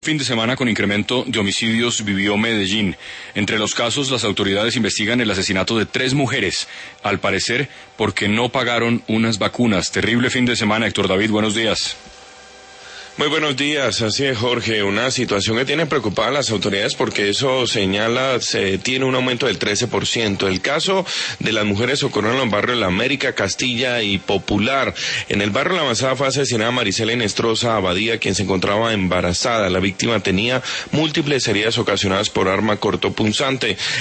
Fin de semana con incremento de homicidios vivió Medellín. Entre los casos, las autoridades investigan el asesinato de 3 mujeres, al parecer porque no pagaron unas vacunas. Terrible fin de semana, Héctor David, buenos días. Muy buenos días, así es, Jorge, una situación que tiene preocupadas a las autoridades porque eso señala, se tiene un aumento del 13%. El caso de las mujeres ocurrió en los barrios La América, Castilla y Popular. En el barrio La Manzana fue asesinada Marisela Inestrosa Abadía, quien se encontraba embarazada. La víctima tenía múltiples heridas ocasionadas por arma cortopunzante.